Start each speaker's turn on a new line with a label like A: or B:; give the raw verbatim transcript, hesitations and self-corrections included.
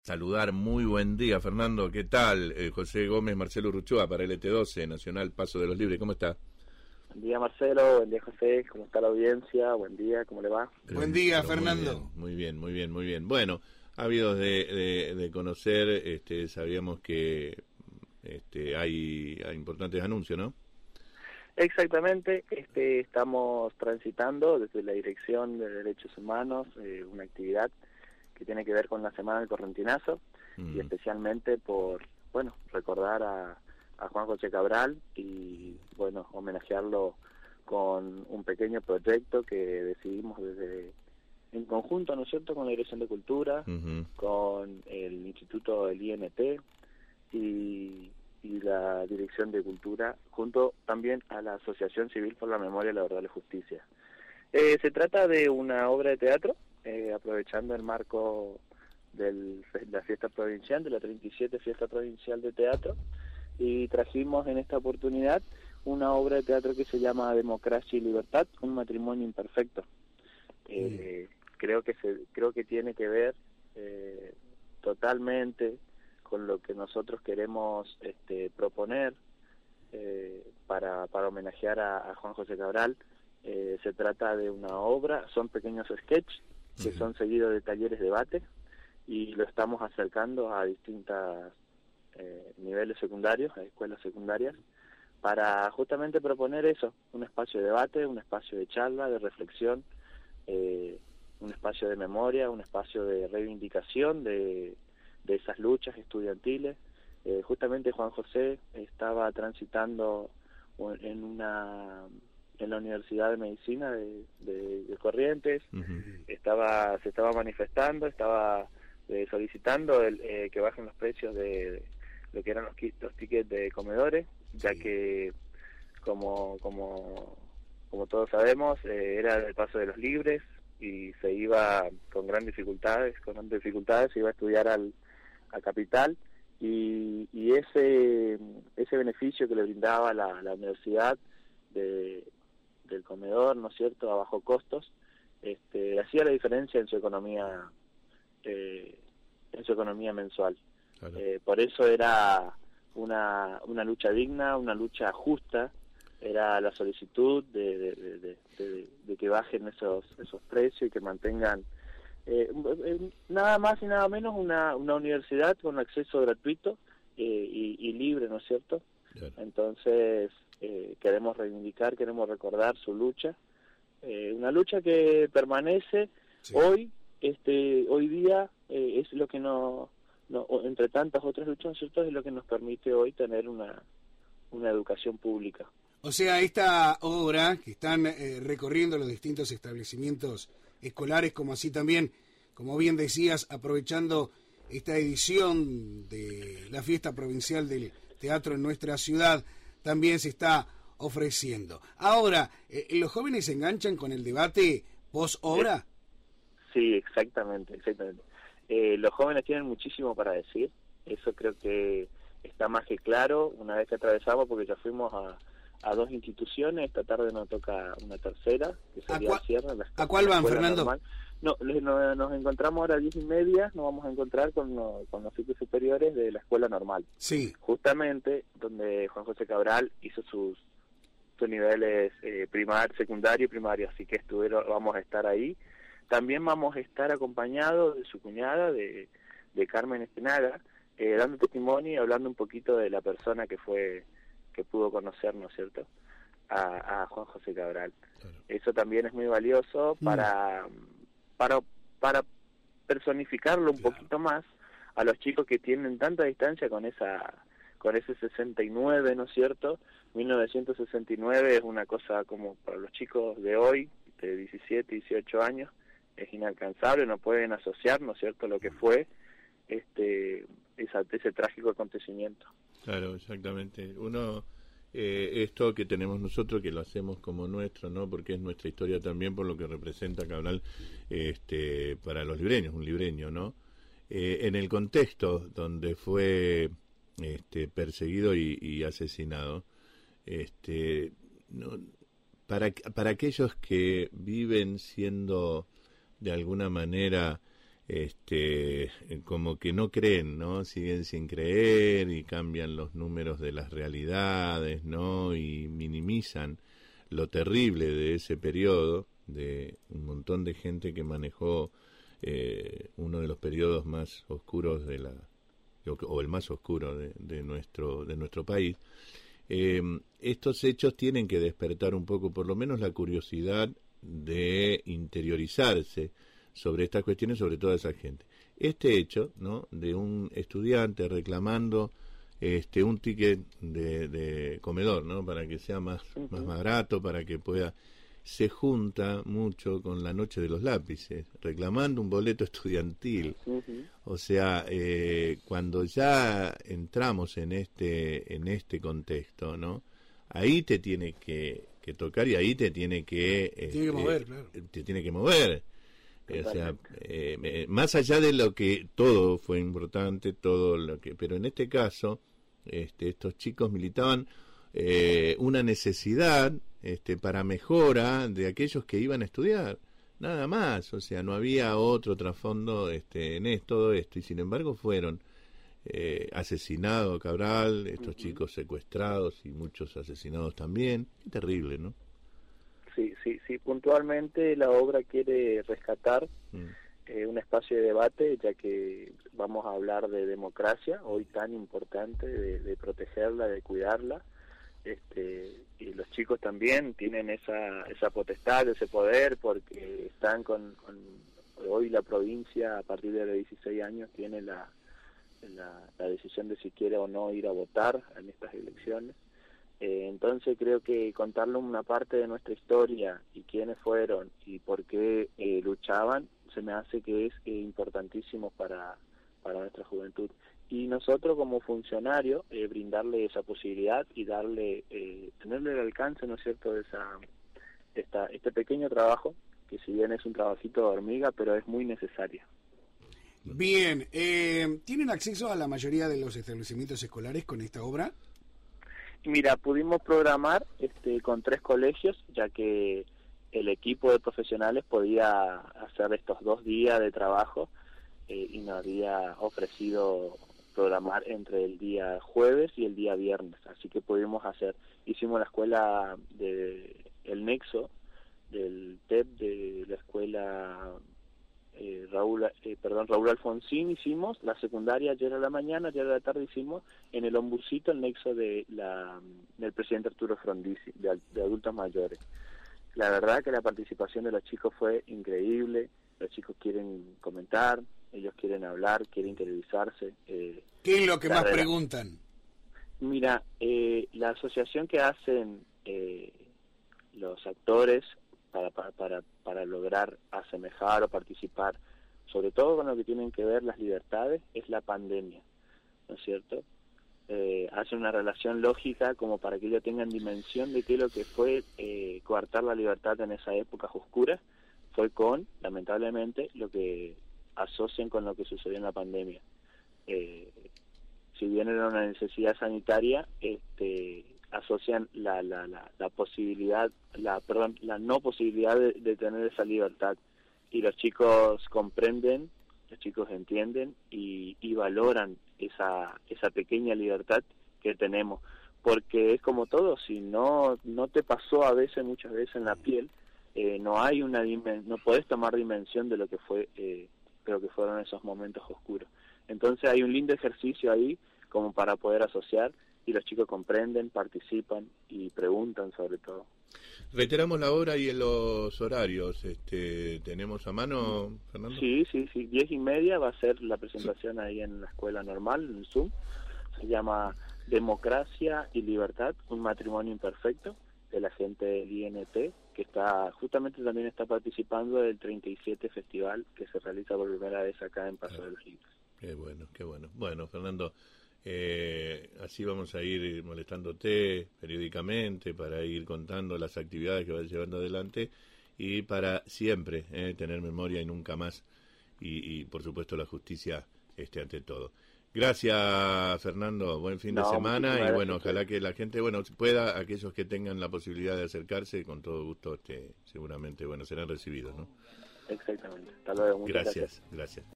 A: Saludar, muy buen día, Fernando, ¿qué tal? Eh, José Gómez, Marcelo Urruchoa para L T doce, Nacional Paso de los Libres, ¿cómo está?
B: Buen día, Marcelo, buen día, José, ¿cómo está la audiencia? Buen día, ¿cómo le va?
A: Pero,
C: buen día,
A: pero
C: Fernando.
A: Muy bien, muy bien, muy bien, muy bien. Bueno, habidos de, de, de conocer, este, sabíamos que este, hay, hay importantes anuncios, ¿no?
B: Exactamente, este, estamos transitando desde la Dirección de Derechos Humanos eh, una actividad que tiene que ver con la Semana del Correntinazo mm. y especialmente por, bueno, recordar a, a Juan José Cabral y, bueno, homenajearlo con un pequeño proyecto que decidimos desde en conjunto, ¿no es cierto?, con la Dirección de Cultura, uh-huh. con el Instituto del I N T y, y la Dirección de Cultura, junto también a la Asociación Civil por la Memoria, la Verdad y la Justicia. Eh, se trata de una obra de teatro, eh, aprovechando el marco de la fiesta provincial, de la treinta y siete Fiesta Provincial de Teatro, y trajimos en esta oportunidad una obra de teatro que se llama Democracia y Libertad, un matrimonio imperfecto. Eh, mm. Creo que se, creo que tiene que ver eh, totalmente con lo que nosotros queremos este, proponer eh, para, para homenajear a, a Juan José Cabral. Eh, se trata de una obra, son pequeños sketches que uh-huh. son seguidos de talleres de debate y lo estamos acercando a distintos eh, niveles secundarios, a escuelas secundarias, para justamente proponer eso, un espacio de debate, un espacio de charla, de reflexión, eh, un espacio de memoria, un espacio de reivindicación de, de esas luchas estudiantiles. Eh, justamente Juan José estaba transitando en una en la Universidad de Medicina de, de, de Corrientes, uh-huh. estaba se estaba manifestando, estaba eh, solicitando el, eh, que bajen los precios de, de lo que eran los, los tickets de comedores, ya sí. que como como como todos sabemos eh, era el paso de los libres y se iba con grandes dificultades, con grandes dificultades se iba a estudiar al a Capital y, y ese ese beneficio que le brindaba la, la universidad de del comedor, ¿no es cierto?, a bajo costos, este, hacía la diferencia en su economía eh, en su economía mensual. Claro. Eh, por eso era una una lucha digna, una lucha justa, era la solicitud de, de, de, de, de, de que bajen esos esos precios y que mantengan eh, nada más y nada menos una, una universidad con acceso gratuito eh, y, y libre, ¿no es cierto? Claro. Entonces eh, queremos reivindicar, queremos recordar su lucha, eh, una lucha que permanece sí. hoy, este, hoy día eh, es lo que nos, no, entre tantas otras luchas, ¿cierto?, es lo que nos permite hoy tener una, una educación pública.
C: O sea, esta obra que están eh, recorriendo los distintos establecimientos escolares, como así también, como bien decías, aprovechando esta edición de la Fiesta Provincial del Teatro en nuestra ciudad, también se está ofreciendo. Ahora, eh, ¿los jóvenes se enganchan con el debate post-obra?
B: Sí, exactamente, exactamente. Eh, los jóvenes tienen muchísimo para decir, eso creo que está más que claro una vez que atravesamos, porque ya fuimos a, a dos instituciones, esta tarde nos toca una tercera, que sería
C: ¿A, cua-
B: cierre, la,
C: ¿A cuál van, Fernando?
B: Normal. No, nos, nos encontramos ahora a diez y media, nos vamos a encontrar con, lo, con los ciclos superiores de la escuela normal.
C: Sí.
B: Justamente donde Juan José Cabral hizo sus, sus niveles eh, primar, secundario y primario, así que estuvieron, vamos a estar ahí. También vamos a estar acompañados de su cuñada, de, de Carmen Espinaga, eh, dando testimonio y hablando un poquito de la persona que fue, que pudo conocer, ¿no es cierto?, a, a Juan José Cabral. Claro. Eso también es muy valioso para... Mm. para para personificarlo un claro. poquito más a los chicos que tienen tanta distancia con esa con ese sesenta y nueve, ¿no es cierto? mil novecientos sesenta y nueve es una cosa como para los chicos de hoy, de diecisiete, dieciocho años, es inalcanzable, no pueden asociar, ¿no es cierto?, lo que fue este esa, ese trágico acontecimiento.
A: Claro, exactamente. Uno Eh, esto que tenemos nosotros, que lo hacemos como nuestro, ¿no?, porque es nuestra historia también, por lo que representa Cabral este, para los libreños, un libreño, ¿no? Eh, en el contexto donde fue este, perseguido y, y asesinado, este, no, para, para aquellos que viven siendo de alguna manera este, como que no creen, ¿no? Siguen sin creer y cambian los números de las realidades, ¿no? Y minimizan lo terrible de ese periodo, de un montón de gente que manejó eh, uno de los periodos más oscuros de la, o el más oscuro de, de nuestro, de nuestro país. Eh, estos hechos tienen que despertar un poco, por lo menos, la curiosidad de interiorizarse sobre estas cuestiones, sobre toda esa gente. Este hecho, ¿no?, de un estudiante reclamando este un ticket de, de comedor, ¿no?, para que sea más, uh-huh. más barato, para que pueda, se junta mucho con la noche de los lápices, reclamando un boleto estudiantil. Uh-huh. O sea, eh, cuando ya entramos en este en este contexto, ¿no?, ahí te tiene que, que tocar y ahí te tiene que,
C: eh, tiene que mover, eh, claro.
A: te tiene que mover. O sea, eh, más allá de lo que todo fue importante, todo lo que, pero en este caso, este, estos chicos militaban eh, una necesidad este, para mejora de aquellos que iban a estudiar, nada más. O sea, no había otro trasfondo este, en esto, todo esto, y sin embargo fueron eh, asesinados Cabral, estos uh-huh. chicos secuestrados y muchos asesinados también. Qué terrible, ¿no?
B: Sí, sí, sí, puntualmente la obra quiere rescatar mm. eh, un espacio de debate, ya que vamos a hablar de democracia, hoy tan importante, de, de protegerla, de cuidarla, este, y los chicos también tienen esa esa potestad, ese poder, porque están con, con hoy la provincia, a partir de los dieciséis años, tiene la, la, la decisión de si quiere o no ir a votar en estas elecciones. Eh, entonces creo que contarle una parte de nuestra historia y quiénes fueron y por qué eh, luchaban, se me hace que es eh, importantísimo para, para nuestra juventud. Y nosotros como funcionarios, eh, brindarle esa posibilidad y darle, eh, tenerle el alcance, ¿no es cierto?, de esa, esta, este pequeño trabajo, que si bien es un trabajito de hormiga, pero es muy necesario.
C: Bien, eh, ¿tienen acceso a la mayoría de los establecimientos escolares con esta obra?
B: Mira, pudimos programar este, con tres colegios, ya que el equipo de profesionales podía hacer estos dos días de trabajo eh, y nos había ofrecido programar entre el día jueves y el día viernes, así que pudimos hacer, hicimos la escuela de el Nexo, del T E P, de la escuela eh, Raúl, eh, perdón, Raúl Alfonsín, hicimos la secundaria ayer a la mañana, ayer a la tarde hicimos en el Ombucito el Nexo de la del presidente Arturo Frondizi, de, de adultos mayores. La verdad que la participación de los chicos fue increíble, los chicos quieren comentar, ellos quieren hablar, quieren interiorizarse. Eh,
C: ¿Qué es lo que más
B: verdad.
C: preguntan?
B: Mira, eh, la asociación que hacen eh, los actores para, para, para, para lograr asemejar o participar, sobre todo con lo que tienen que ver las libertades, es la pandemia, ¿no es cierto? Eh, hace una relación lógica como para que ellos tengan dimensión de que lo que fue eh, coartar la libertad en esa época oscura fue con, lamentablemente, lo que asocian con lo que sucedió en la pandemia. Eh, si bien era una necesidad sanitaria, este, asocian la, la, la, la posibilidad, la, perdón, la no posibilidad de, de tener esa libertad. Y los chicos comprenden, los chicos entienden y, y valoran esa esa pequeña libertad que tenemos, porque es como todo, si no no te pasó a veces, muchas veces en la piel, eh, no hay una dimen- no podés tomar dimensión de lo que fue, eh, de lo que fueron esos momentos oscuros. Entonces hay un lindo ejercicio ahí como para poder asociar y los chicos comprenden, participan y preguntan sobre todo.
A: Reiteramos la hora y los horarios. Este, ¿tenemos a mano, Fernando?
B: Sí, sí, sí. Diez y media va a ser la presentación ahí en la escuela normal, en Zoom. Se llama Democracia y Libertad, un matrimonio imperfecto, de la gente del I N T, que está justamente también está participando del treinta y siete Festival que se realiza por primera vez acá en Paso de los Libres.
A: Qué bueno, qué bueno. Bueno, Fernando, Eh, así vamos a ir molestándote periódicamente para ir contando las actividades que vas llevando adelante y para siempre eh, tener memoria y nunca más y, y por supuesto la justicia este ante todo. Gracias, Fernando, buen fin no, de semana y bueno, ojalá que la gente bueno pueda, aquellos que tengan la posibilidad de acercarse, con todo gusto este seguramente bueno serán recibidos, ¿no?
B: Exactamente. Hasta luego. Muchas
A: gracias, gracias. gracias.